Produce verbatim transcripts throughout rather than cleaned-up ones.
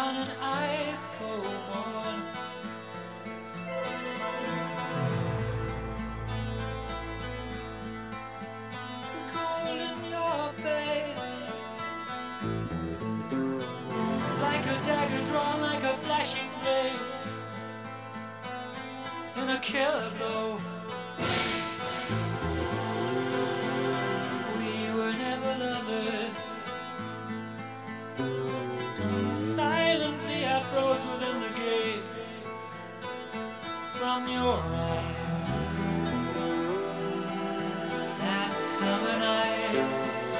on an ice cold morn. The cold in your face, like a dagger drawn, like a flashing blade, in a killer blow. We were never lovers. And silently I froze within the gaze from your eyes. That summer night,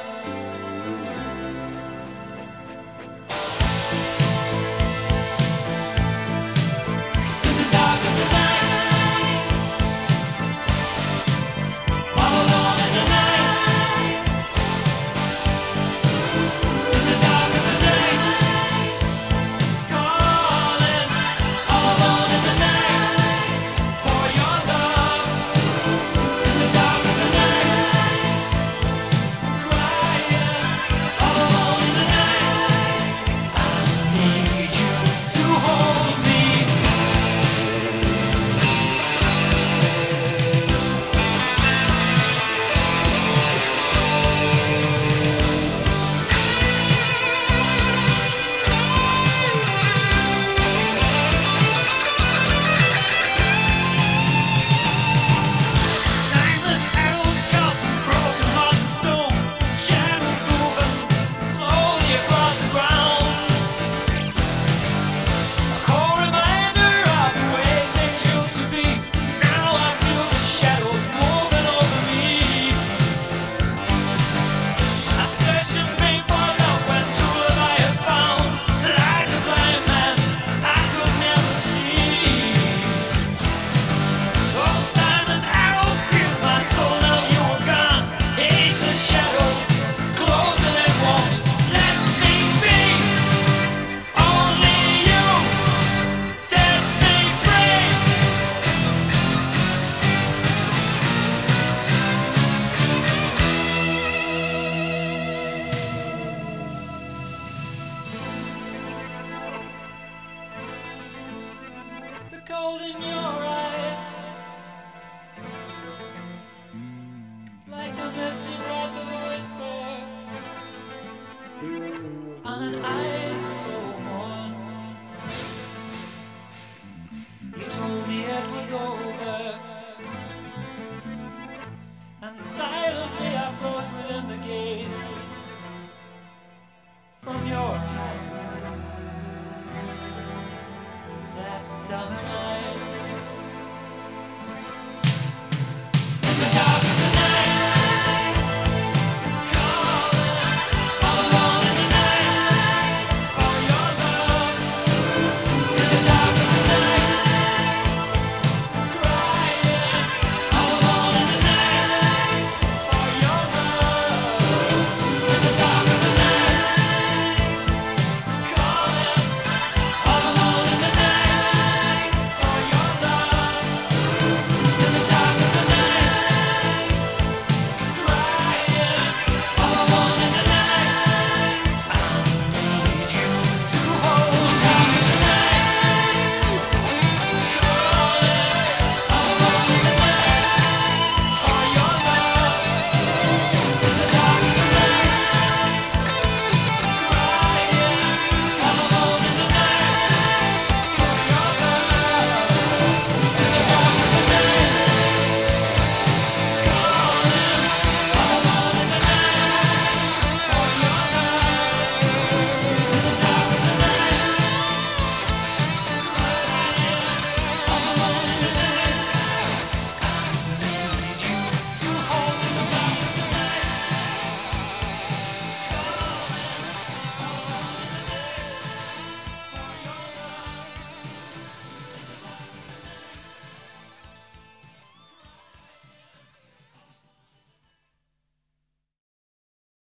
in the dark of the night, all alone in the night, in the dark of the night, calling, all alone in the night, for your love. In the dark of the night, crying, all alone in the night, I need you to hold me. Timeless arrows cut through broken hearts and stone, shadows moving slowly across the ground. A cold reminder of the way things used to be. Now I feel the shadows moving over me. I searched in vain for love when true love I have found. Like a blind man, I could never see. Those timeless arrows pierced my soul, now you are gone. Ageless shadows closing and won't let me be. Only you set me free. The cold in your eyes, like a misty breath of a whisper on an ice cold morn. You told me it was over, and silently I froze within the gaze from your eyes. That summer night.